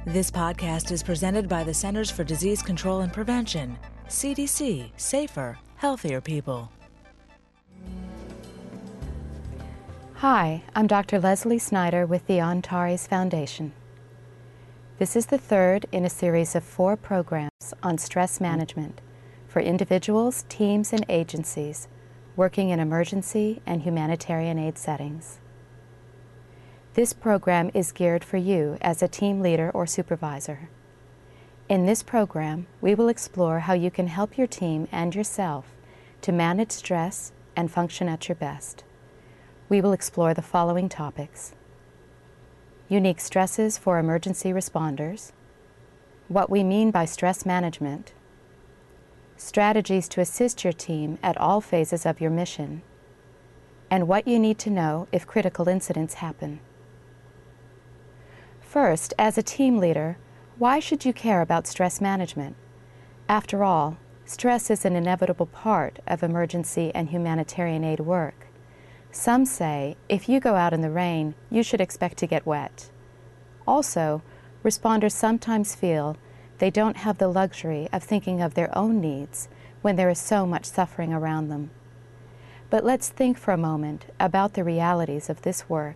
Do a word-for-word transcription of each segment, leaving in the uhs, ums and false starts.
This podcast is presented by the Centers for Disease Control and Prevention, C D C, Safer, Healthier People. Hi, I'm Doctor Leslie Snyder with the Antares Foundation. This is the third in a series of four programs on stress management for individuals, teams, and agencies working in emergency and humanitarian aid settings. This program is geared for you as a team leader or supervisor. In this program, we will explore how you can help your team and yourself to manage stress and function at your best. We will explore the following topics: unique stresses for emergency responders, what we mean by stress management, strategies to assist your team at all phases of your mission, and what you need to know if critical incidents happen. First, as a team leader, why should you care about stress management? After all, stress is an inevitable part of emergency and humanitarian aid work. Some say if you go out in the rain, you should expect to get wet. Also, responders sometimes feel they don't have the luxury of thinking of their own needs when there is so much suffering around them. But let's think for a moment about the realities of this work.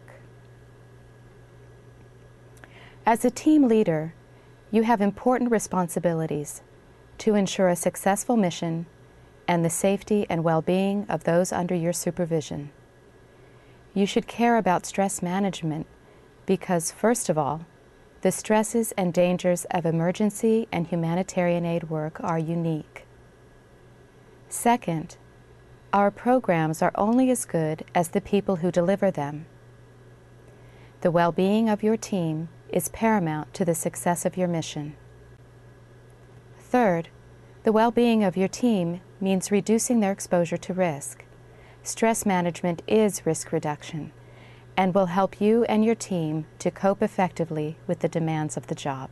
As a team leader, you have important responsibilities to ensure a successful mission and the safety and well-being of those under your supervision. You should care about stress management because, first of all, the stresses and dangers of emergency and humanitarian aid work are unique. Second, our programs are only as good as the people who deliver them. The well-being of your team is paramount to the success of your mission. Third, the well-being of your team means reducing their exposure to risk. Stress management is risk reduction and will help you and your team to cope effectively with the demands of the job.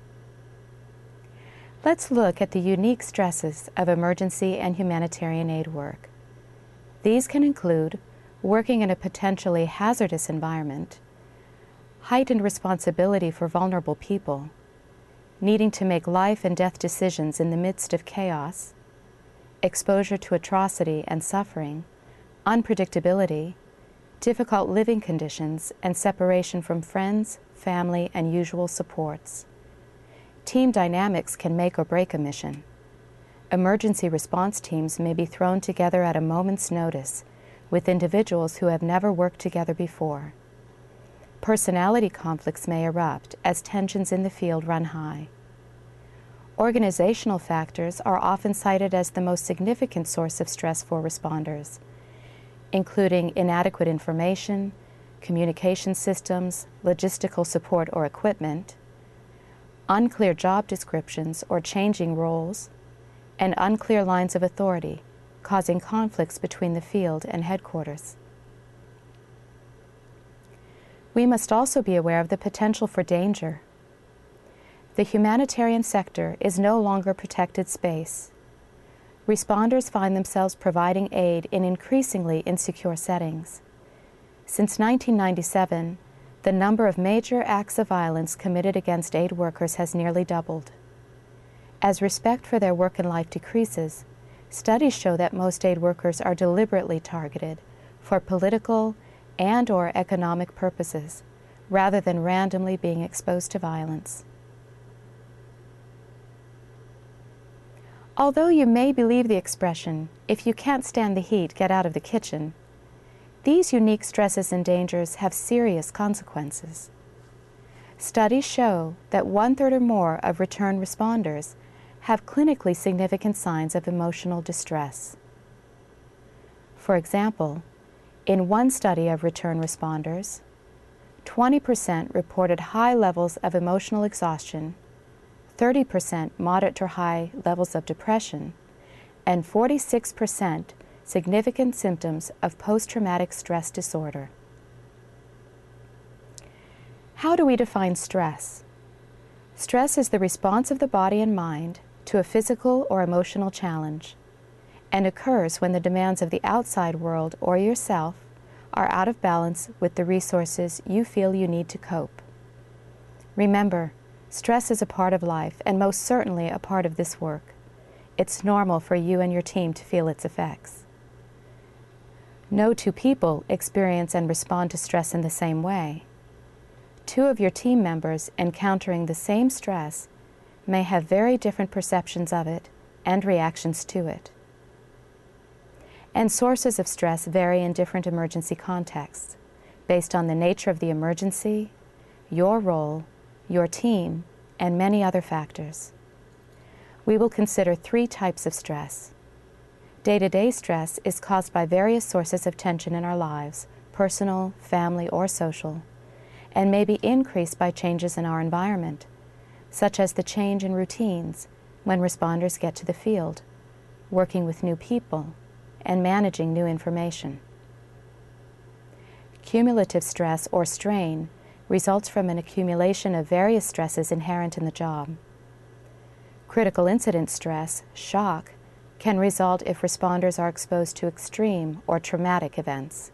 Let's look at the unique stresses of emergency and humanitarian aid work. These can include working in a potentially hazardous environment, heightened responsibility for vulnerable people, needing to make life and death decisions in the midst of chaos, exposure to atrocity and suffering, unpredictability, difficult living conditions, and separation from friends, family, and usual supports. Team dynamics can make or break a mission. Emergency response teams may be thrown together at a moment's notice with individuals who have never worked together before. Personality conflicts may erupt as tensions in the field run high. Organizational factors are often cited as the most significant source of stress for responders, including inadequate information, communication systems, logistical support or equipment, unclear job descriptions or changing roles, and unclear lines of authority, causing conflicts between the field and headquarters. We must also be aware of the potential for danger. The humanitarian sector is no longer protected space. Responders find themselves providing aid in increasingly insecure settings. Since nineteen ninety-seven, the number of major acts of violence committed against aid workers has nearly doubled. As respect for their work and life decreases, studies show that most aid workers are deliberately targeted for political and or economic purposes, rather than randomly being exposed to violence. Although you may believe the expression, "If you can't stand the heat, get out of the kitchen," these unique stresses and dangers have serious consequences. Studies show that one-third or more of return responders have clinically significant signs of emotional distress. For example, in one study of return responders, twenty percent reported high levels of emotional exhaustion, thirty percent moderate or high levels of depression, and forty-six percent significant symptoms of post-traumatic stress disorder. How do we define stress? Stress is the response of the body and mind to a physical or emotional challenge, and occurs when the demands of the outside world or yourself are out of balance with the resources you feel you need to cope. Remember, Stress is a part of life and most certainly a part of this work. It's normal for you and your team to feel its effects. No two people experience and respond to stress in the same way. Two of your team members encountering the same stress may have very different perceptions of it and reactions to it. And sources of stress vary in different emergency contexts, based on the nature of the emergency, your role, your team, and many other factors. We will consider three types of stress. Day-to-day stress is caused by various sources of tension in our lives, personal, family, or social, and may be increased by changes in our environment, such as the change in routines when responders get to the field, working with new people, and managing new information. Cumulative stress or strain results from an accumulation of various stresses inherent in the job. Critical incident stress, shock, can result if responders are exposed to extreme or traumatic events.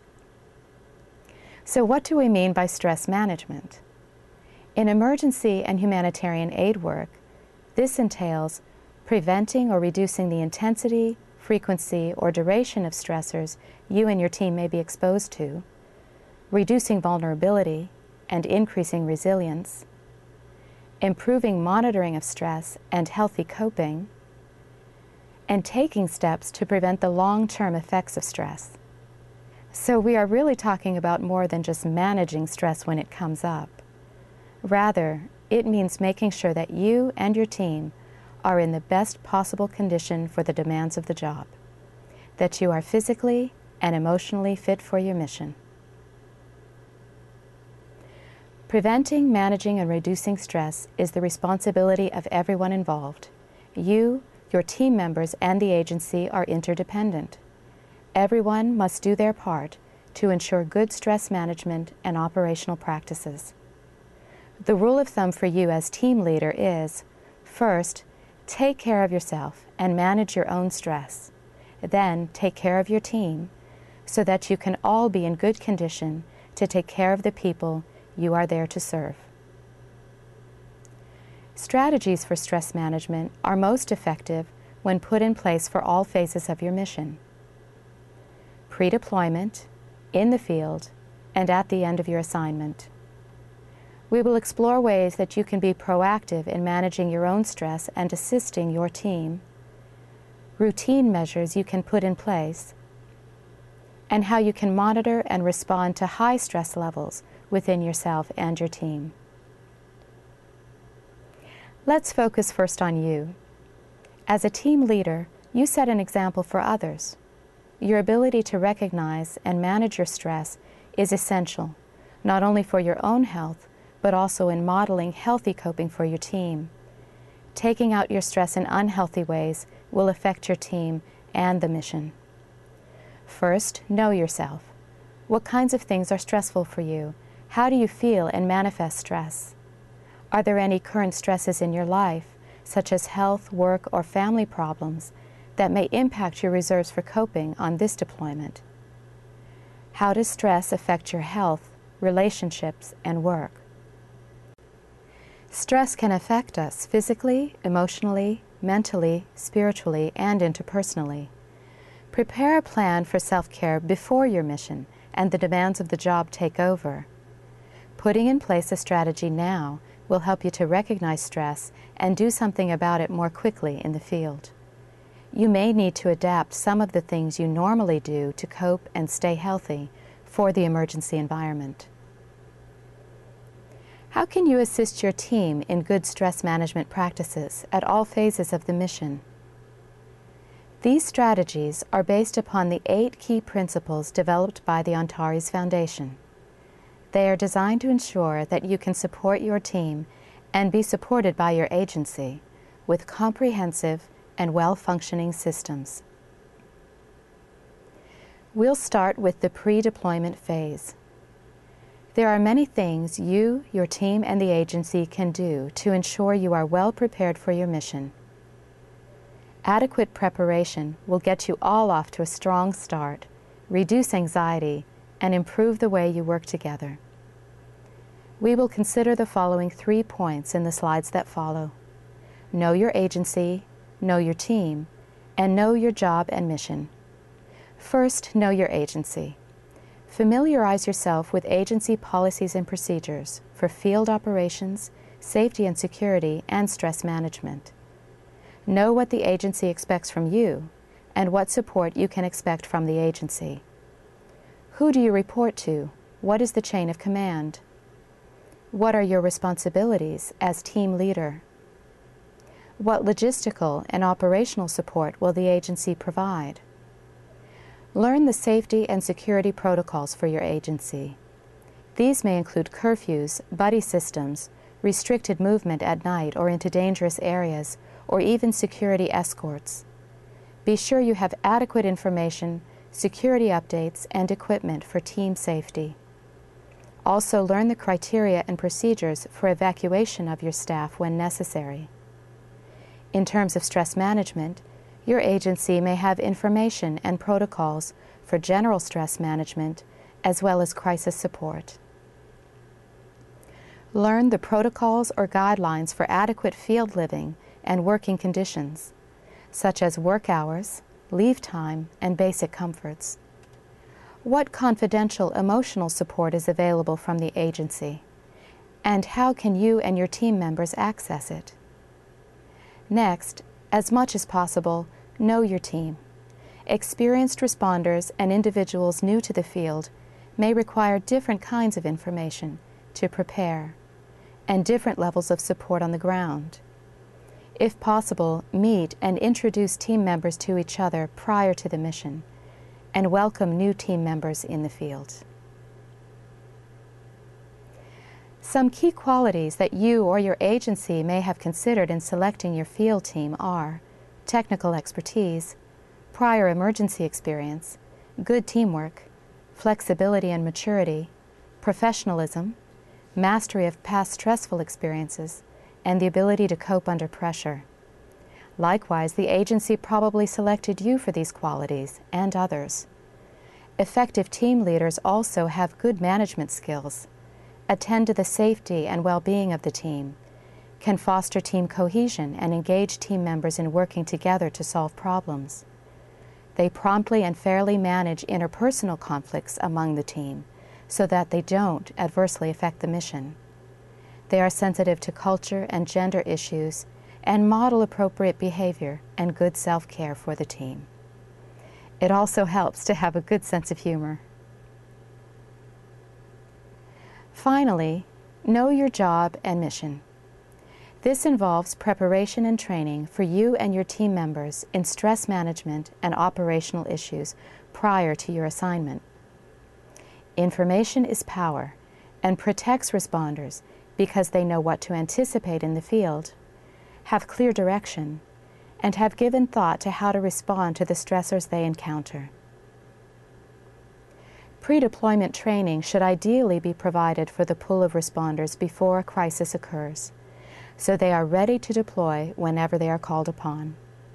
So what do we mean by stress management? In emergency and humanitarian aid work, this entails preventing or reducing the intensity, frequency, or duration of stressors you and your team may be exposed to, reducing vulnerability and increasing resilience, improving monitoring of stress and healthy coping, and taking steps to prevent the long-term effects of stress. So we are really talking about more than just managing stress when it comes up. Rather, it means making sure that you and your team are in the best possible condition for the demands of the job, that you are physically and emotionally fit for your mission. Preventing, managing, and reducing stress is the responsibility of everyone involved. You, your team members, and the agency are interdependent. Everyone must do their part to ensure good stress management and operational practices. The rule of thumb for you as team leader is, first, take care of yourself and manage your own stress. Then, take care of your team so that you can all be in good condition to take care of the people you are there to serve. Strategies for stress management are most effective when put in place for all phases of your mission. Pre-deployment, in the field, and at the end of your assignment. We will explore ways that you can be proactive in managing your own stress and assisting your team, routine measures you can put in place, and how you can monitor and respond to high stress levels within yourself and your team. Let's focus first on you. As a team leader, you set an example for others. Your ability to recognize and manage your stress is essential, not only for your own health, but also in modeling healthy coping for your team. Taking out your stress in unhealthy ways will affect your team and the mission. First, know yourself. What kinds of things are stressful for you? How do you feel and manifest stress? Are there any current stresses in your life, such as health, work, or family problems, that may impact your reserves for coping on this deployment? How does stress affect your health, relationships, and work? Stress can affect us physically, emotionally, mentally, spiritually, and interpersonally. Prepare a plan for self-care before your mission and the demands of the job take over. Putting in place a strategy now will help you to recognize stress and do something about it more quickly in the field. You may need to adapt some of the things you normally do to cope and stay healthy for the emergency environment. How can you assist your team in good stress management practices at all phases of the mission? These strategies are based upon the eight key principles developed by the Antares Foundation. They are designed to ensure that you can support your team and be supported by your agency with comprehensive and well-functioning systems. We'll start with the pre-deployment phase. There are many things you, your team, and the agency can do to ensure you are well prepared for your mission. Adequate preparation will get you all off to a strong start, reduce anxiety, and improve the way you work together. We will consider the following three points in the slides that follow. Know your agency, know your team, and know your job and mission. First, know your agency. Familiarize yourself with agency policies and procedures for field operations, safety and security, and stress management. Know what the agency expects from you and what support you can expect from the agency. Who do you report to? What is the chain of command? What are your responsibilities as team leader? What logistical and operational support will the agency provide? Learn the safety and security protocols for your agency. These may include curfews, buddy systems, restricted movement at night or into dangerous areas, or even security escorts. Be sure you have adequate information, security updates, and equipment for team safety. Also, learn the criteria and procedures for evacuation of your staff when necessary. In terms of stress management, your agency may have information and protocols for general stress management as well as crisis support. Learn the protocols or guidelines for adequate field living and working conditions, such as work hours, leave time, and basic comforts. What confidential emotional support is available from the agency, and how can you and your team members access it? Next, as much as possible, know your team. Experienced responders and individuals new to the field may require different kinds of information to prepare and different levels of support on the ground. If possible, meet and introduce team members to each other prior to the mission and welcome new team members in the field. Some key qualities that you or your agency may have considered in selecting your field team are technical expertise, prior emergency experience, good teamwork, flexibility and maturity, professionalism, mastery of past stressful experiences, and the ability to cope under pressure. Likewise, the agency probably selected you for these qualities and others. Effective team leaders also have good management skills, attend to the safety and well-being of the team, can foster team cohesion and engage team members in working together to solve problems. They promptly and fairly manage interpersonal conflicts among the team so that they don't adversely affect the mission. They are sensitive to culture and gender issues and model appropriate behavior and good self-care for the team. It also helps to have a good sense of humor. Finally, know your job and mission. This involves preparation and training for you and your team members in stress management and operational issues prior to your assignment. Information is power and protects responders because they know what to anticipate in the field, have clear direction, and have given thought to how to respond to the stressors they encounter. Pre-deployment training should ideally be provided for the pool of responders before a crisis occurs, so they are ready to deploy whenever they are called upon.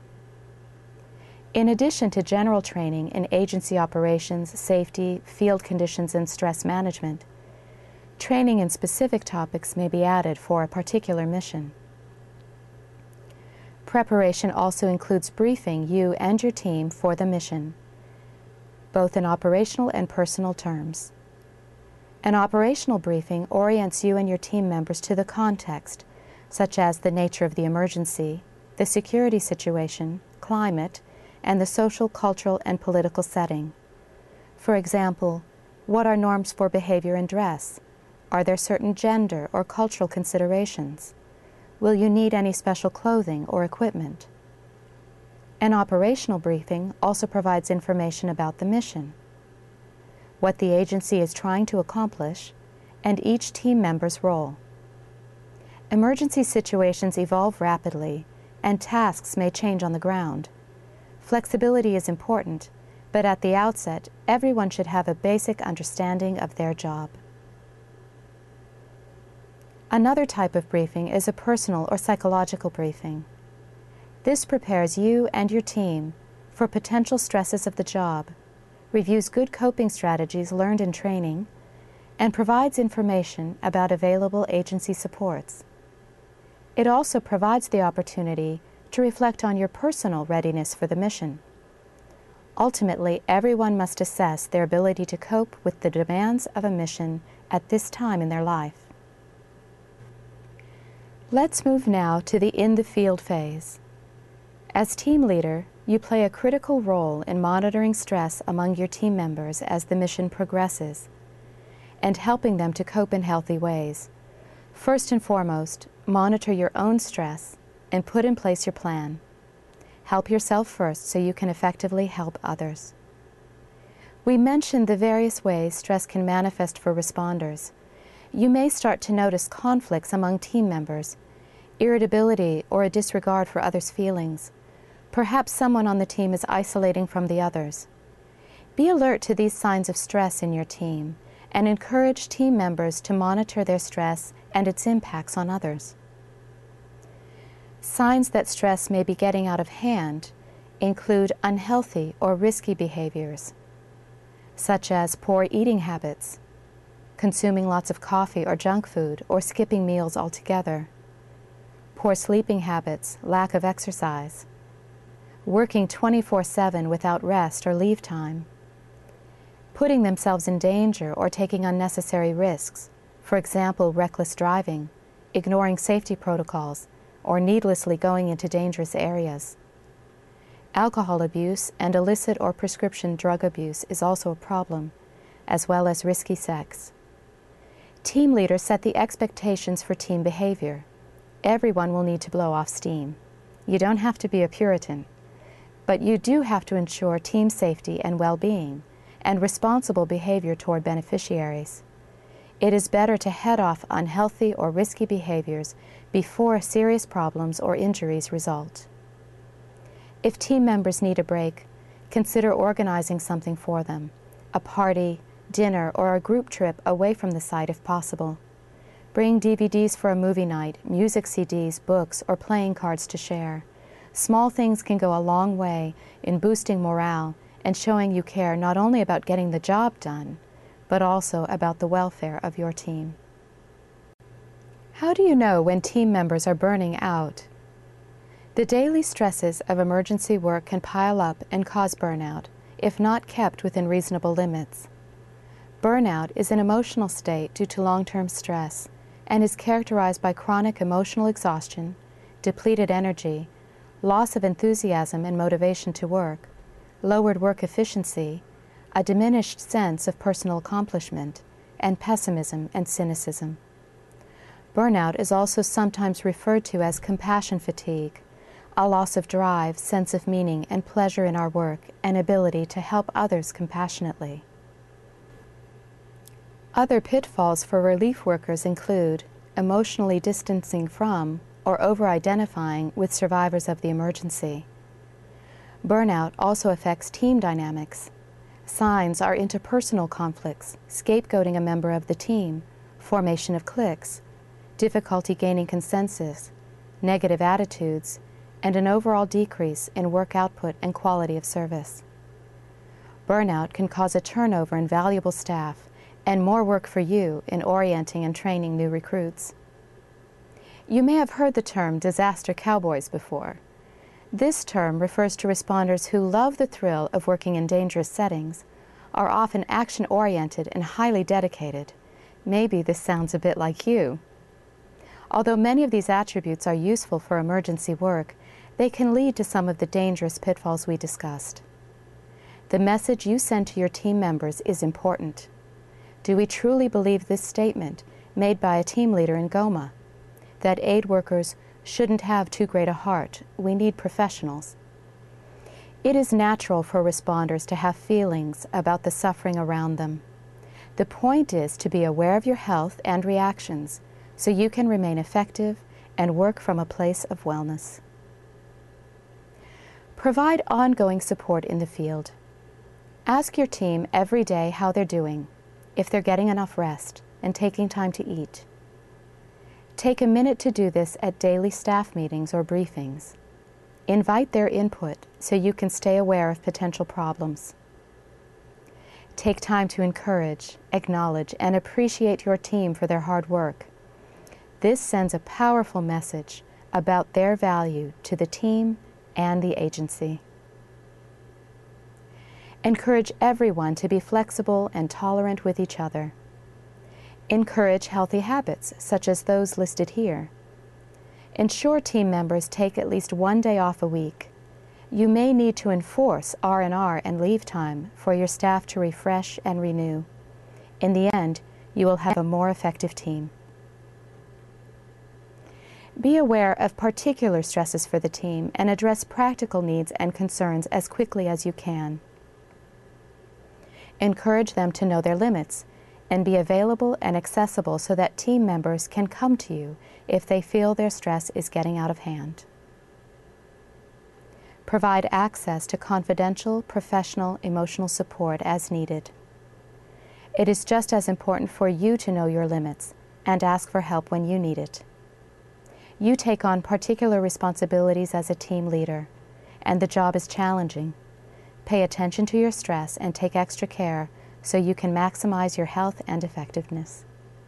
In addition to general training in agency operations, safety, field conditions, and stress management, training in specific topics may be added for a particular mission. Preparation also includes briefing you and your team for the mission, both in operational and personal terms. An operational briefing orients you and your team members to the context, such as the nature of the emergency, the security situation, climate, and the social, cultural, and political setting. For example, what are norms for behavior and dress? Are there certain gender or cultural considerations? Will you need any special clothing or equipment? An operational briefing also provides information about the mission, what the agency is trying to accomplish, and each team member's role. Emergency situations evolve rapidly, and tasks may change on the ground. Flexibility is important, but at the outset, everyone should have a basic understanding of their job. Another type of briefing is a personal or psychological briefing. This prepares you and your team for potential stresses of the job, reviews good coping strategies learned in training, and provides information about available agency supports. It also provides the opportunity to reflect on your personal readiness for the mission. Ultimately, everyone must assess their ability to cope with the demands of a mission at this time in their life. Let's move now to the in-the-field phase. As team leader, you play a critical role in monitoring stress among your team members as the mission progresses, and helping them to cope in healthy ways. First and foremost, monitor your own stress and put in place your plan. Help yourself first so you can effectively help others. We mentioned the various ways stress can manifest for responders. You may start to notice conflicts among team members, irritability or a disregard for others' feelings. Perhaps someone on the team is isolating from the others. Be alert to these signs of stress in your team and encourage team members to monitor their stress and its impacts on others. Signs that stress may be getting out of hand include unhealthy or risky behaviors, such as poor eating habits, consuming lots of coffee or junk food, or skipping meals altogether, poor sleeping habits, lack of exercise, working twenty-four seven without rest or leave time, putting themselves in danger or taking unnecessary risks, for example, reckless driving, ignoring safety protocols, or needlessly going into dangerous areas. Alcohol abuse and illicit or prescription drug abuse is also a problem, as well as risky sex. Team leaders set the expectations for team behavior. Everyone will need to blow off steam. You don't have to be a Puritan, but you do have to ensure team safety and well-being and responsible behavior toward beneficiaries. It is better to head off unhealthy or risky behaviors before serious problems or injuries result. If team members need a break, consider organizing something for them, a party, dinner, or a group trip away from the site if possible. Bring D V Ds for a movie night, music C Ds, books, or playing cards to share. Small things can go a long way in boosting morale and showing you care not only about getting the job done, but also about the welfare of your team. How do you know when team members are burning out? The daily stresses of emergency work can pile up and cause burnout, if not kept within reasonable limits. Burnout is an emotional state due to long-term stress and is characterized by chronic emotional exhaustion, depleted energy, loss of enthusiasm and motivation to work, lowered work efficiency, a diminished sense of personal accomplishment, and pessimism and cynicism. Burnout is also sometimes referred to as compassion fatigue, a loss of drive, sense of meaning, and pleasure in our work, and ability to help others compassionately. Other pitfalls for relief workers include emotionally distancing from or over-identifying with survivors of the emergency. Burnout also affects team dynamics. Signs are interpersonal conflicts, scapegoating a member of the team, formation of cliques, difficulty gaining consensus, negative attitudes, and an overall decrease in work output and quality of service. Burnout can cause a turnover in valuable staff and more work for you in orienting and training new recruits. You may have heard the term disaster cowboys before. This term refers to responders who love the thrill of working in dangerous settings, are often action-oriented and highly dedicated. Maybe this sounds a bit like you. Although many of these attributes are useful for emergency work, they can lead to some of the dangerous pitfalls we discussed. The message you send to your team members is important. Do we truly believe this statement made by a team leader in Goma, that aid workers shouldn't have too great a heart, we need professionals? It is natural for responders to have feelings about the suffering around them. The point is to be aware of your health and reactions so you can remain effective and work from a place of wellness. Provide ongoing support in the field. Ask your team every day how they're doing, if they're getting enough rest and taking time to eat. Take a minute to do this at daily staff meetings or briefings. Invite their input so you can stay aware of potential problems. Take time to encourage, acknowledge, and appreciate your team for their hard work. This sends a powerful message about their value to the team and the agency. Encourage everyone to be flexible and tolerant with each other. Encourage healthy habits, such as those listed here. Ensure team members take at least one day off a week. You may need to enforce R and R and leave time for your staff to refresh and renew. In the end, you will have a more effective team. Be aware of particular stresses for the team and address practical needs and concerns as quickly as you can. Encourage them to know their limits and be available and accessible so that team members can come to you if they feel their stress is getting out of hand. Provide access to confidential, professional, emotional support as needed. It is just as important for you to know your limits and ask for help when you need it. You take on particular responsibilities as a team leader, and the job is challenging. Pay attention to your stress and take extra care so you can maximize your health and effectiveness.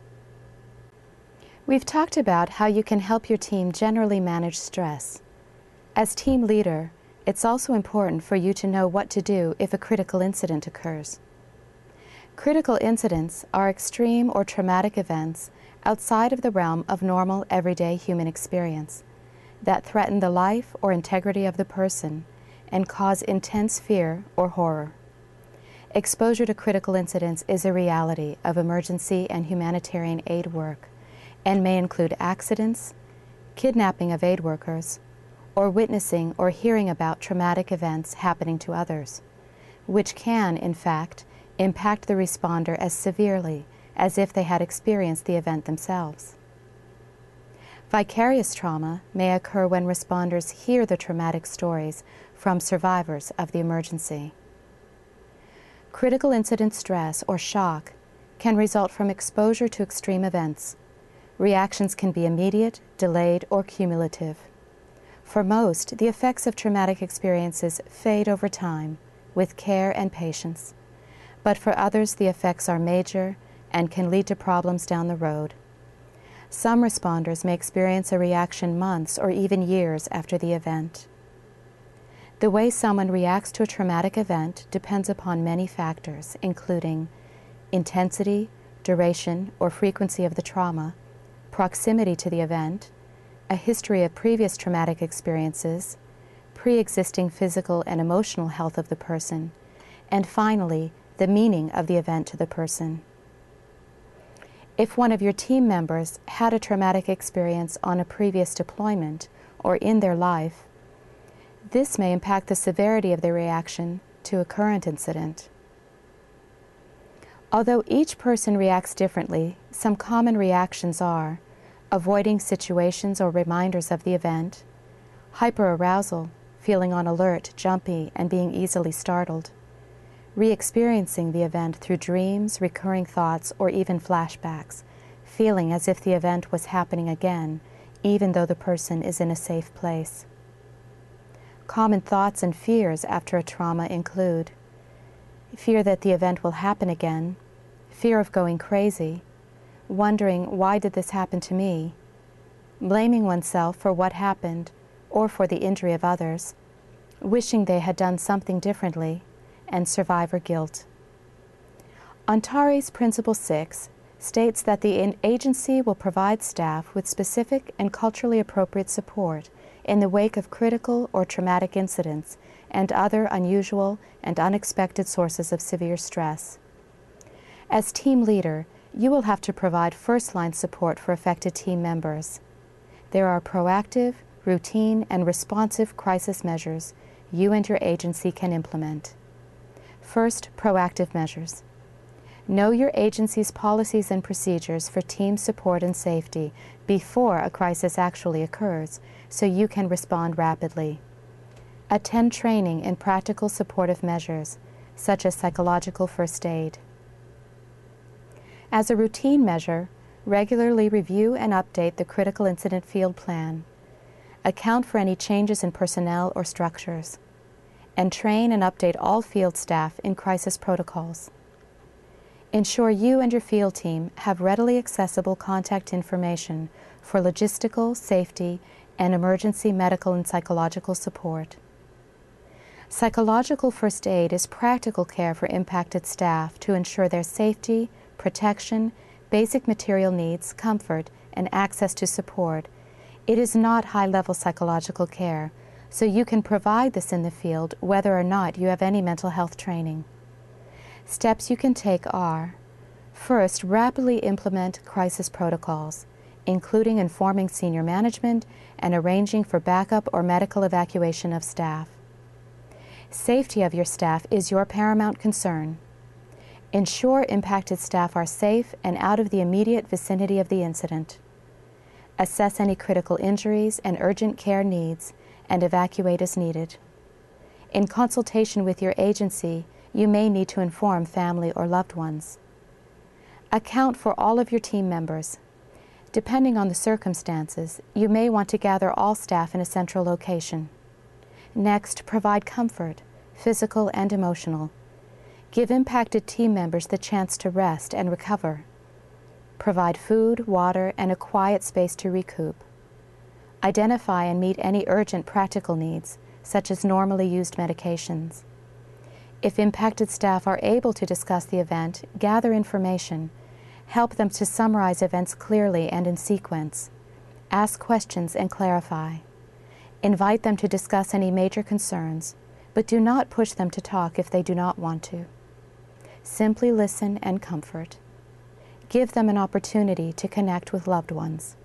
We've talked about how you can help your team generally manage stress. As team leader, it's also important for you to know what to do if a critical incident occurs. Critical incidents are extreme or traumatic events outside of the realm of normal, everyday human experience that threaten the life or integrity of the person and cause intense fear or horror. Exposure to critical incidents is a reality of emergency and humanitarian aid work and may include accidents, kidnapping of aid workers, or witnessing or hearing about traumatic events happening to others, which can, in fact, impact the responder as severely as if they had experienced the event themselves. Vicarious trauma may occur when responders hear the traumatic stories from survivors of the emergency. Critical incident stress or shock can result from exposure to extreme events. Reactions can be immediate, delayed, or cumulative. For most, the effects of traumatic experiences fade over time with care and patience, but for others the effects are major and can lead to problems down the road. Some responders may experience a reaction months or even years after the event. The way someone reacts to a traumatic event depends upon many factors, including intensity, duration, or frequency of the trauma, proximity to the event, a history of previous traumatic experiences, pre-existing physical and emotional health of the person, and finally, the meaning of the event to the person. If one of your team members had a traumatic experience on a previous deployment or in their life, this may impact the severity of their reaction to a current incident. Although each person reacts differently, some common reactions are avoiding situations or reminders of the event, hyperarousal, feeling on alert, jumpy, and being easily startled, re-experiencing the event through dreams, recurring thoughts, or even flashbacks, feeling as if the event was happening again, even though the person is in a safe place. Common thoughts and fears after a trauma include fear that the event will happen again, fear of going crazy, wondering why did this happen to me, blaming oneself for what happened or for the injury of others, wishing they had done something differently, and survivor guilt. Antares Principle six states that the agency will provide staff with specific and culturally appropriate support in the wake of critical or traumatic incidents and other unusual and unexpected sources of severe stress. As team leader, you will have to provide first-line support for affected team members. There are proactive, routine, and responsive crisis measures you and your agency can implement. First, proactive measures. Know your agency's policies and procedures for team support and safety before a crisis actually occurs, so you can respond rapidly. Attend training in practical supportive measures, such as psychological first aid. As a routine measure, regularly review and update the critical incident field plan. Account for any changes in personnel or structures, and train and update all field staff in crisis protocols. Ensure you and your field team have readily accessible contact information for logistical, safety, and emergency medical and psychological support. Psychological first aid is practical care for impacted staff to ensure their safety, protection, basic material needs, comfort, and access to support. It is not high-level psychological care, so you can provide this in the field whether or not you have any mental health training. Steps you can take are: first, rapidly implement crisis protocols, including informing senior management and arranging for backup or medical evacuation of staff. Safety of your staff is your paramount concern. Ensure impacted staff are safe and out of the immediate vicinity of the incident. Assess any critical injuries and urgent care needs and evacuate as needed. In consultation with your agency, you may need to inform family or loved ones. Account for all of your team members. Depending on the circumstances, you may want to gather all staff in a central location. Next, provide comfort, physical and emotional. Give impacted team members the chance to rest and recover. Provide food, water, and a quiet space to recoup. Identify and meet any urgent practical needs, such as normally used medications. If impacted staff are able to discuss the event, gather information. Help them to summarize events clearly and in sequence. Ask questions and clarify. Invite them to discuss any major concerns, but do not push them to talk if they do not want to. Simply listen and comfort. Give them an opportunity to connect with loved ones.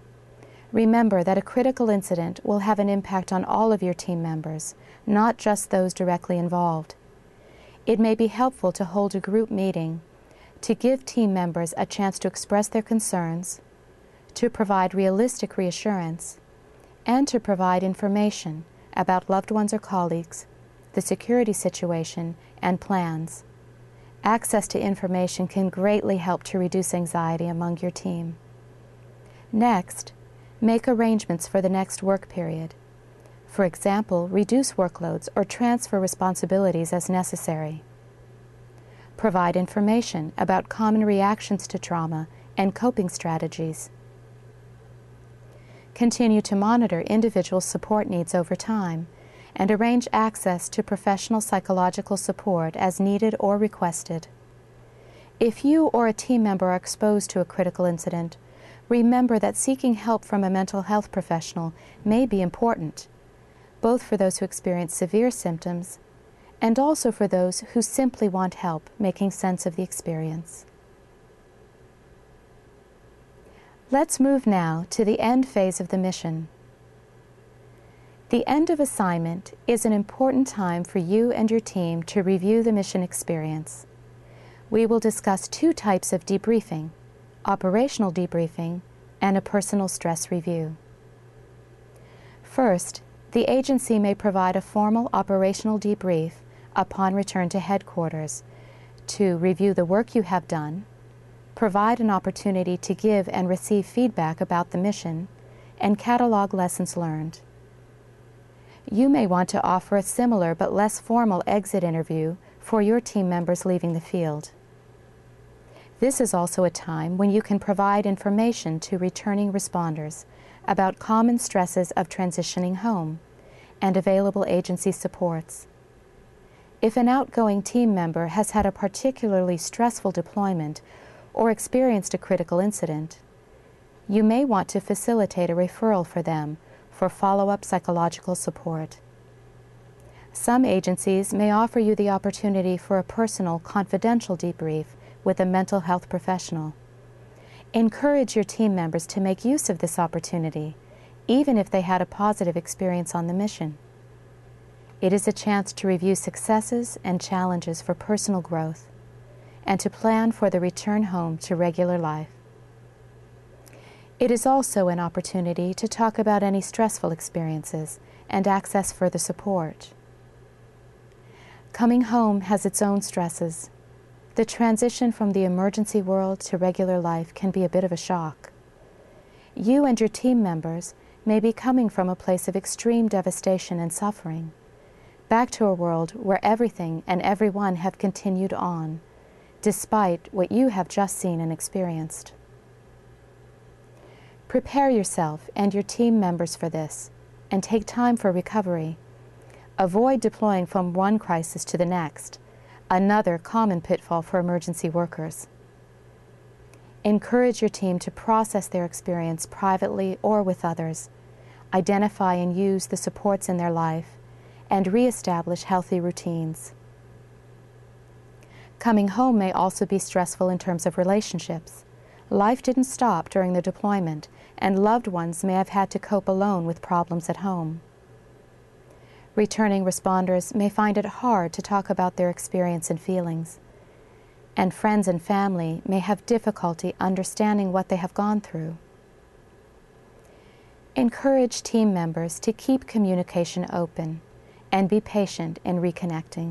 Remember that a critical incident will have an impact on all of your team members, not just those directly involved. It may be helpful to hold a group meeting to give team members a chance to express their concerns, to provide realistic reassurance, and to provide information about loved ones or colleagues, the security situation, and plans. Access to information can greatly help to reduce anxiety among your team. Next, make arrangements for the next work period. For example, reduce workloads or transfer responsibilities as necessary. Provide information about common reactions to trauma and coping strategies. Continue to monitor individual support needs over time and arrange access to professional psychological support as needed or requested. If you or a team member are exposed to a critical incident, remember that seeking help from a mental health professional may be important, both for those who experience severe symptoms and also for those who simply want help making sense of the experience. Let's move now to the end phase of the mission. The end of assignment is an important time for you and your team to review the mission experience. We will discuss two types of debriefing: operational debriefing and a personal stress review. First, the agency may provide a formal operational debrief upon return to headquarters to review the work you have done, provide an opportunity to give and receive feedback about the mission, and catalog lessons learned. You may want to offer a similar but less formal exit interview for your team members leaving the field. This is also a time when you can provide information to returning responders about common stresses of transitioning home and available agency supports. If an outgoing team member has had a particularly stressful deployment or experienced a critical incident, you may want to facilitate a referral for them for follow-up psychological support. Some agencies may offer you the opportunity for a personal, confidential debrief with a mental health professional. Encourage your team members to make use of this opportunity, even if they had a positive experience on the mission. It is a chance to review successes and challenges for personal growth and to plan for the return home to regular life. It is also an opportunity to talk about any stressful experiences and access further support. Coming home has its own stresses. The transition from the emergency world to regular life can be a bit of a shock. You and your team members may be coming from a place of extreme devastation and suffering, back to a world where everything and everyone have continued on, despite what you have just seen and experienced. Prepare yourself and your team members for this, and take time for recovery. Avoid deploying from one crisis to the next, another common pitfall for emergency workers. Encourage your team to process their experience privately or with others, identify and use the supports in their life, and reestablish healthy routines. Coming home may also be stressful in terms of relationships. Life didn't stop during the deployment, and loved ones may have had to cope alone with problems at home. Returning responders may find it hard to talk about their experience and feelings, and friends and family may have difficulty understanding what they have gone through. Encourage team members to keep communication open and be patient in reconnecting.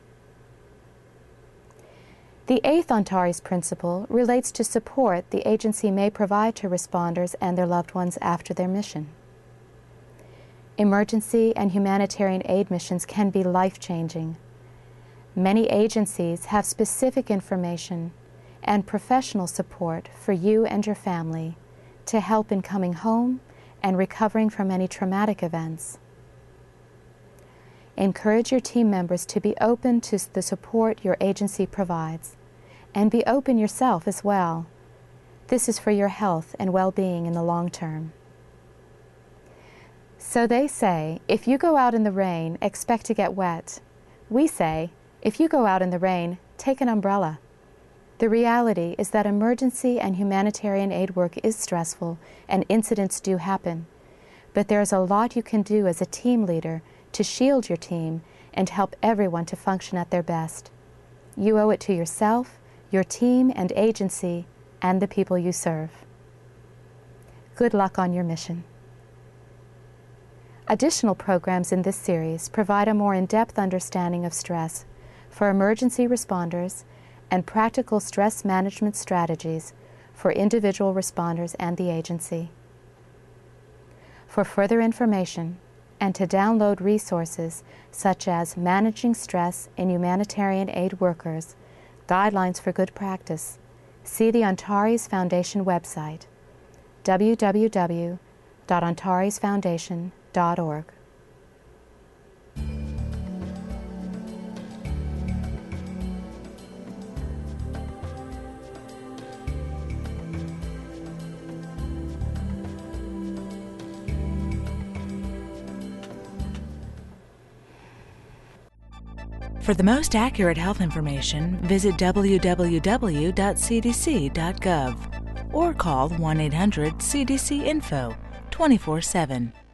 The eighth Antares principle relates to support the agency may provide to responders and their loved ones after their mission. Emergency and humanitarian aid missions can be life-changing. Many agencies have specific information and professional support for you and your family to help in coming home and recovering from any traumatic events. Encourage your team members to be open to the support your agency provides, and be open yourself as well. This is for your health and well-being in the long term. So they say, if you go out in the rain, expect to get wet. We say, if you go out in the rain, take an umbrella. The reality is that emergency and humanitarian aid work is stressful and incidents do happen. But there is a lot you can do as a team leader to shield your team and help everyone to function at their best. You owe it to yourself, your team and agency, and the people you serve. Good luck on your mission. Additional programs in this series provide a more in-depth understanding of stress for emergency responders and practical stress management strategies for individual responders and the agency. For further information and to download resources such as Managing Stress in Humanitarian Aid Workers, Guidelines for Good Practice, see the Antares Foundation website, w w w dot antares foundation dot org. For the most accurate health information, visit w w w dot c d c dot gov or call one eight hundred C D C info twenty-four seven.